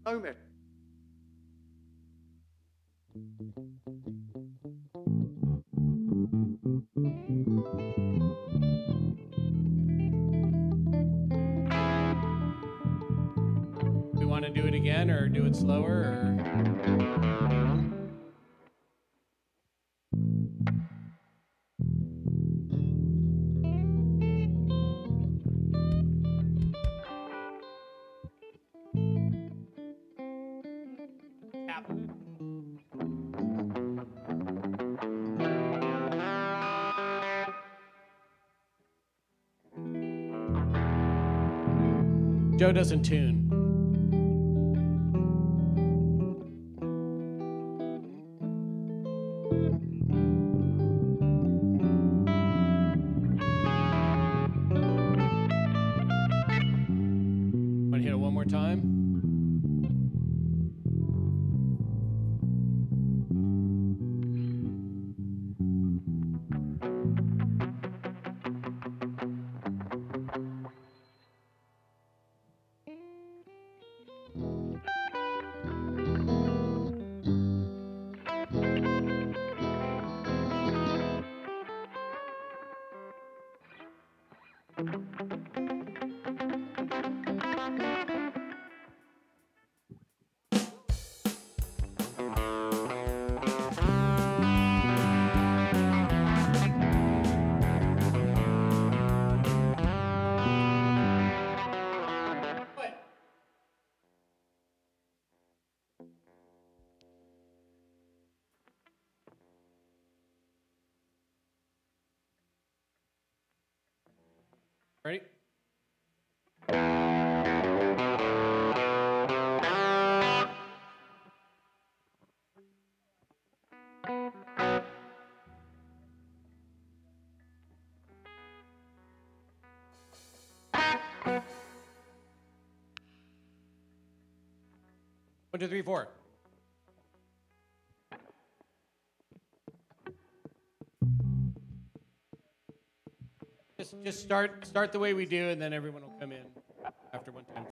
Songwriter. We want to do it again or do it slower or tap. Joe doesn't tune. Want to hit it one more time? Ready? One, two, three, four. Just start the way we do, and then everyone will come in.